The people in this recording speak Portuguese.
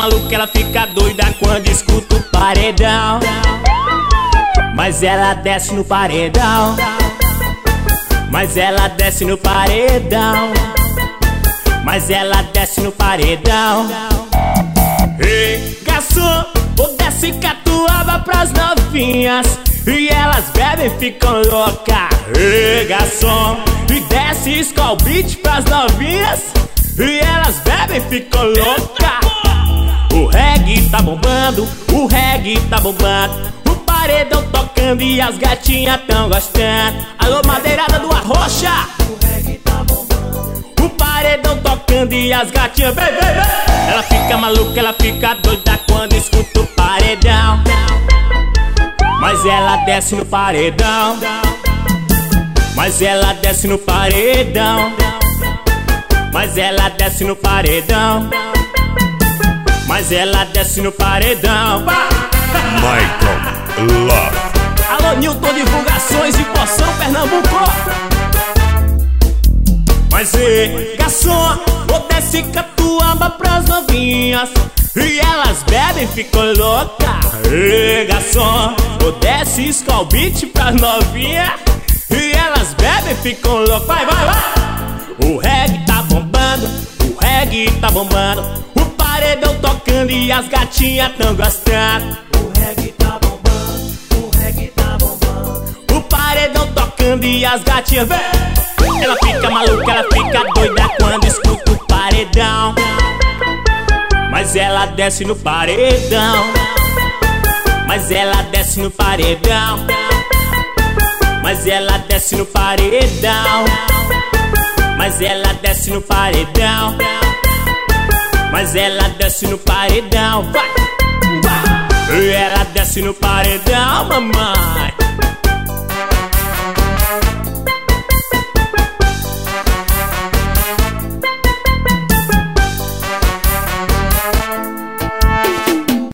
maluca, ela fica doida quando escuta o paredão. Mas ela desce no paredão. Mas ela desce no paredão. Mas ela desce no paredão. Ei, garçom, ou desce catuaba pras novinhas e elas bebem e ficam louca. Ei, garçom, e desce Skol Beats pras novinhas e elas bebem e ficam louca. O reggae tá bombando, o reggae tá bombando, o paredão tocando e as gatinhas tão gostando. Alô, madeirada do Arrocha, o reggae tá bombando, o paredão tocando e as gatinhas vem, vem, vem. Ela fica maluca, ela fica doida quando escuta o paredão. Mas ela desce no paredão. Mas ela desce no paredão. Mas ela desce no paredão. Mas ela desce no paredão. Michael Love. Alô, Newton Divulgações e Poção, Pernambuco. Mas ei, garçom, ou desce catuaba pras novinhas e elas bebem e ficam louca. Ei, garçom, ou desce Skol Beats pras novinhas e elas bebem e ficam louca. Vai, vai, vai. O reggae tá bombando, o reggae tá bombando, o paredão tocando e as gatinhas tão gostando. O reggae tá bombando, o reggae tá bombando, o paredão tocando e as gatinhas vem. Ela fica maluca, ela fica doida quando escuta o paredão. Mas ela desce no paredão. Mas ela desce no paredão. Mas ela desce no paredão. Mas ela desce no paredão. Mas ela desce no paredão. Vai, vai. Ela desce no paredão, mamãe.